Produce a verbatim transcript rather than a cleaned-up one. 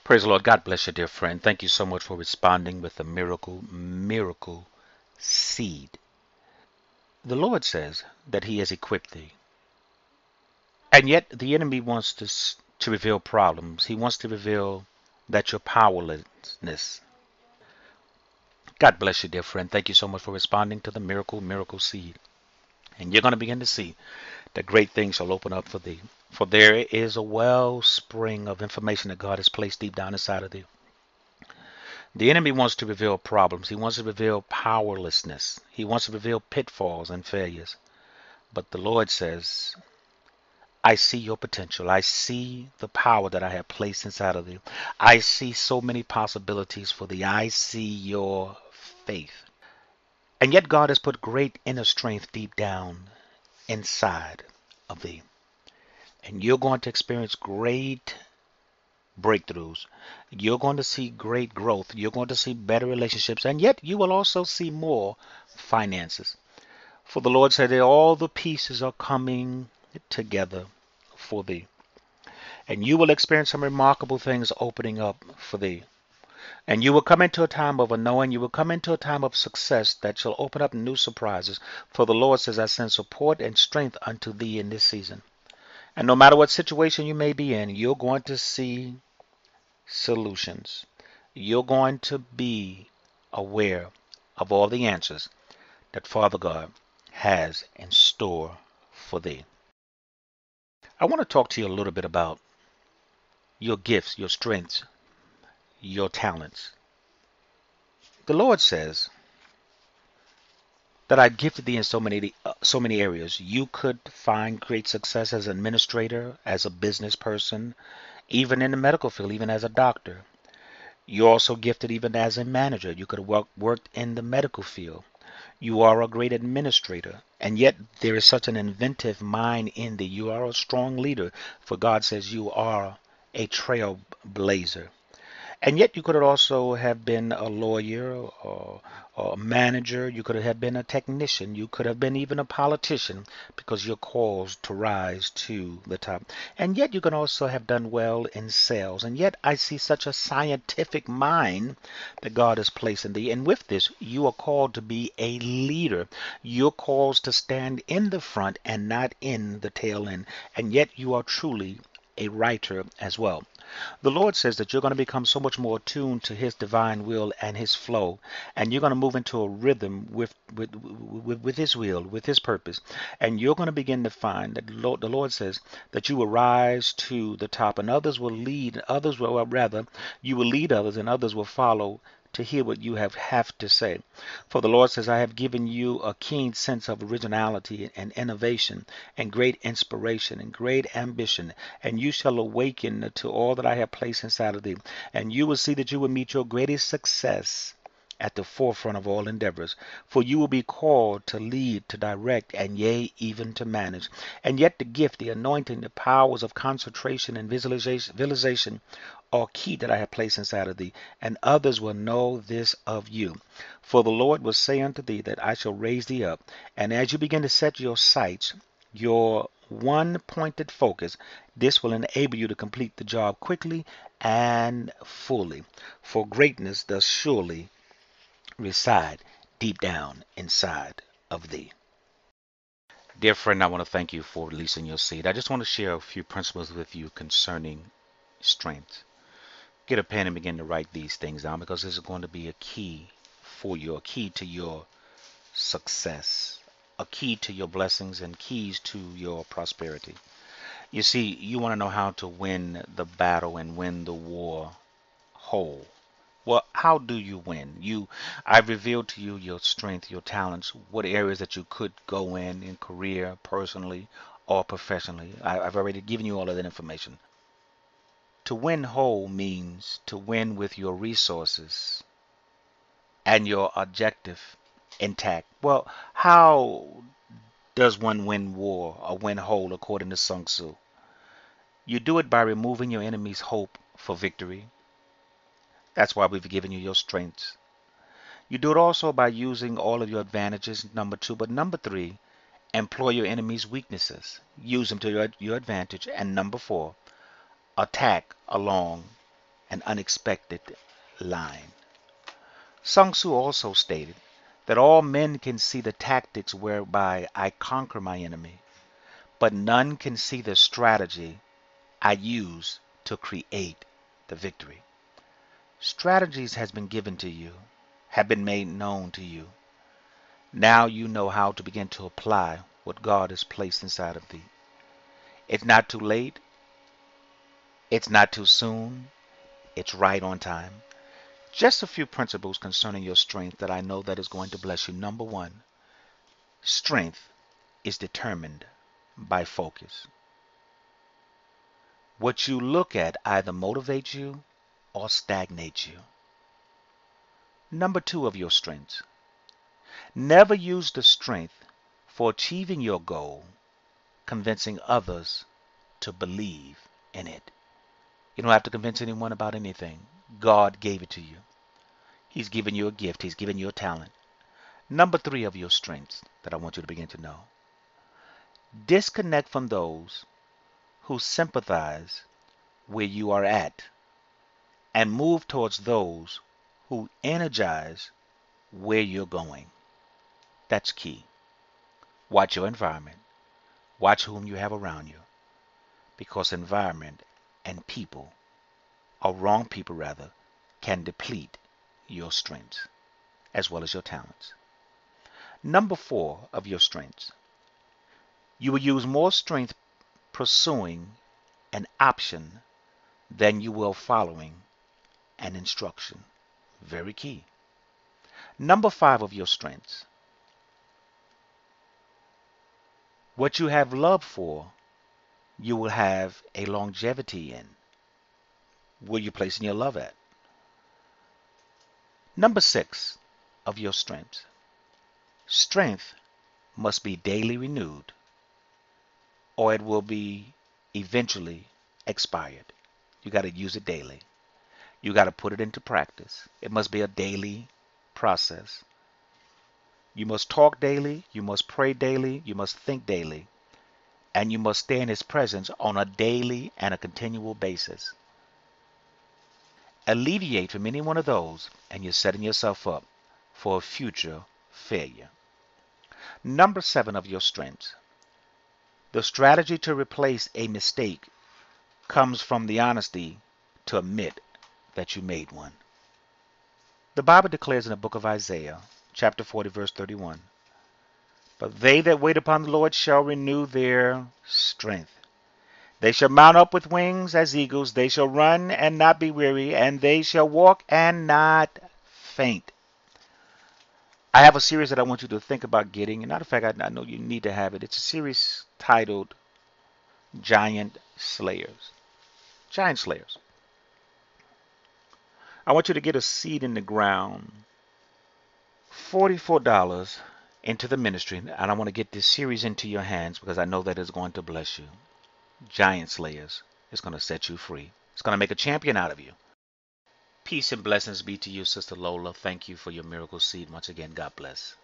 Praise the Lord. God bless you, dear friend. Thank you so much for responding with the miracle, miracle seed. The Lord says that He has equipped thee. And yet the enemy wants to, s- to reveal problems. He wants to reveal that you're powerlessness. God bless you, dear friend. Thank you so much for responding to the miracle, miracle seed. And you're going to begin to see that great things shall open up for thee. For there is a wellspring of information that God has placed deep down inside of thee. The enemy wants to reveal problems. He wants to reveal powerlessness. He wants to reveal pitfalls and failures. But the Lord says, I see your potential. I see the power that I have placed inside of you. I see so many possibilities for thee. I see your faith. And yet God has put great inner strength deep down inside of thee. And you're going to experience great breakthroughs. You're going to see great growth. You're going to see better relationships. And yet you will also see more finances. For the Lord said that all the pieces are coming together for thee. And you will experience some remarkable things opening up for thee. And you will come into a time of unknowing. You will come into a time of success that shall open up new surprises. For the Lord says, I send support and strength unto thee in this season. And no matter what situation you may be in, you're going to see solutions. You're going to be aware of all the answers that Father God has in store for thee. I want to talk to you a little bit about your gifts, your strengths, your talents. The Lord says that I've gifted thee in so many uh, so many areas. You could find great success as an administrator, as a business person, even in the medical field, even as a doctor. You're also gifted even as a manager. You could have work, worked in the medical field. You are a great administrator, and yet there is such an inventive mind in thee. You are a strong leader, for God says you are a trailblazer. And yet you could also have been a lawyer or, or a manager. You could have been a technician. You could have been even a politician because you're called to rise to the top. And yet you can also have done well in sales. And yet I see such a scientific mind that God has placed in thee. And with this, you are called to be a leader. You're called to stand in the front and not in the tail end. And yet you are truly a writer as well. The Lord says that you're going to become so much more attuned to His divine will and His flow, and you're going to move into a rhythm with with with, with His will, with His purpose, and you're going to begin to find that the Lord, the Lord says that you will rise to the top, and others will lead, others will, well, rather, you will lead others, and others will follow to hear what you have have to say. For the Lord says, I have given you a keen sense of originality and innovation and great inspiration and great ambition, and you shall awaken to all that I have placed inside of thee. And you will see that you will meet your greatest success at the forefront of all endeavors. For you will be called to lead, to direct, and yea, even to manage. And yet the gift, the anointing, the powers of concentration and visualization, visualization are key that I have placed inside of thee, and others will know this of you. For the Lord will say unto thee that I shall raise thee up, and as you begin to set your sights, your one pointed focus, this will enable you to complete the job quickly and fully. For greatness does surely reside deep down inside of thee. Dear friend, I want to thank you for releasing your seed. I just want to share a few principles with you concerning strength. Get a pen and begin to write these things down because this is going to be a key for you, a key to your success, a key to your blessings, and keys to your prosperity. You see, you want to know how to win the battle and win the war whole. Well, how do you win? You, I've revealed to you your strength, your talents, what areas that you could go in in career, personally, or professionally. I, I've already given you all of that information. To win whole means to win with your resources and your objective intact. Well, how does one win war or win whole according to Sun Tzu? You do it by removing your enemy's hope for victory. That's why we've given you your strengths. You do it also by using all of your advantages, number two. But number three, employ your enemy's weaknesses. Use them to your, your advantage. And number four, attack along an unexpected line. Sun Tzu also stated that all men can see the tactics whereby I conquer my enemy, but none can see the strategy I use to create the victory. Strategies has been given to you, have been made known to you. Now you know how to begin to apply what God has placed inside of thee. It's not too late. It's not too soon. It's right on time. Just a few principles concerning your strength that I know that is going to bless you. Number one, strength is determined by focus. What you look at either motivates you or stagnates you. Number two of your strengths, never use the strength for achieving your goal, convincing others to believe in it. You don't have to convince anyone about anything. God gave it to you. He's given you a gift. He's given you a talent. Number three of your strengths that I want you to begin to know. Disconnect from those who sympathize where you are at and move towards those who energize where you're going. That's key. Watch your environment. Watch whom you have around you, because environment and people, or wrong people rather, can deplete your strengths as well as your talents. Number four of your strengths, you will use more strength pursuing an option than you will following an instruction. Very key. Number five of your strengths, what you have love for, you will have a longevity in. Where you placing your love at? Number six of your strengths, strength must be daily renewed or it will be eventually expired. You got to use it daily. You got to put it into practice. It must be a daily process. You must talk daily. You must pray daily. You must think daily. And you must stay in His presence on a daily and a continual basis. Alleviate from any one of those, and you're setting yourself up for a future failure. Number seven of your strengths, the strategy to replace a mistake comes from the honesty to admit that you made one. The Bible declares in the book of Isaiah, chapter forty, verse thirty-one, but they that wait upon the Lord shall renew their strength. They shall mount up with wings as eagles. They shall run and not be weary, and they shall walk and not faint. I have a series that I want you to think about getting. And matter of fact, I, I know you need to have it. It's a series titled Giant Slayers. Giant Slayers. I want you to get a seed in the ground, forty-four dollars into the ministry. And I want to get this series into your hands because I know that it's going to bless you. Giant Slayers. It's going to set you free. It's going to make a champion out of you. Peace and blessings be to you, Sister Lola. Thank you for your miracle seed. Once again, God bless.